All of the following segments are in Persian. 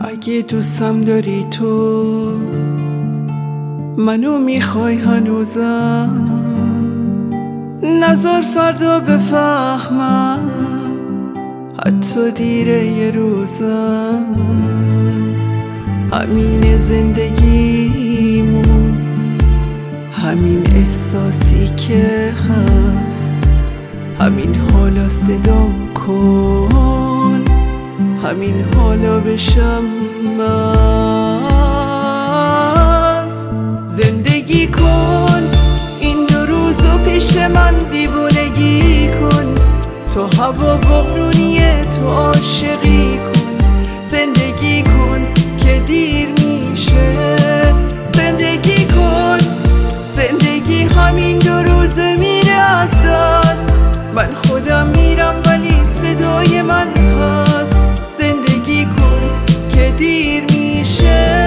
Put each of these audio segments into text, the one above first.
اگه دوستم داری تو، منو میخوای هنوزم، نذار فردا بفهمم حتی دیره یه روزم. همین زندگیمون، همین احساسی که هست، همین حالا صدام کن، همین حالا بشم مست. زندگی کن این 2 روزو پیش من، دیوونگی کن، تو هوا بارونیه، تو عاشقی کن. زندگی کن که دیر میشه، زندگی کن. زندگی همین 2 روزه میره از دست، من خودم میرم ولی صدای من هست. زندگی کن که دیر میشه.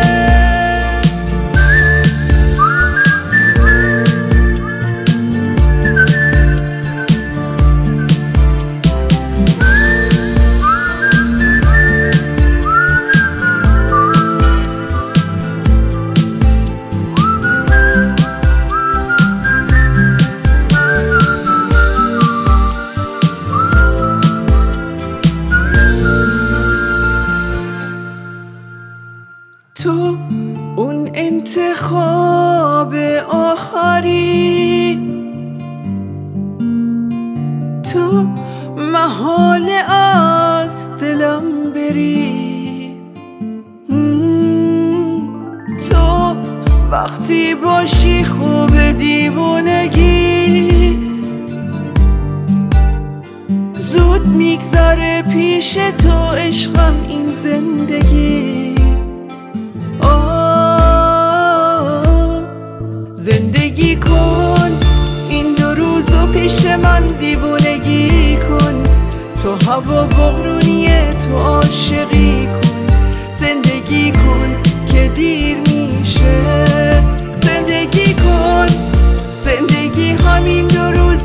تو اون انتخاب آخری، تو محاله از دلم بری. تو وقتی باشی خوب، دیوونگی زود میگذره پیش تو عشقم این زندگی. زندگی کن این 2 روزو پیش من، دیوونگی کن، تو هوا بارونیه، تو عاشقی کن. زندگی کن که دیر میشه، زندگی کن. زندگی همین 2 روز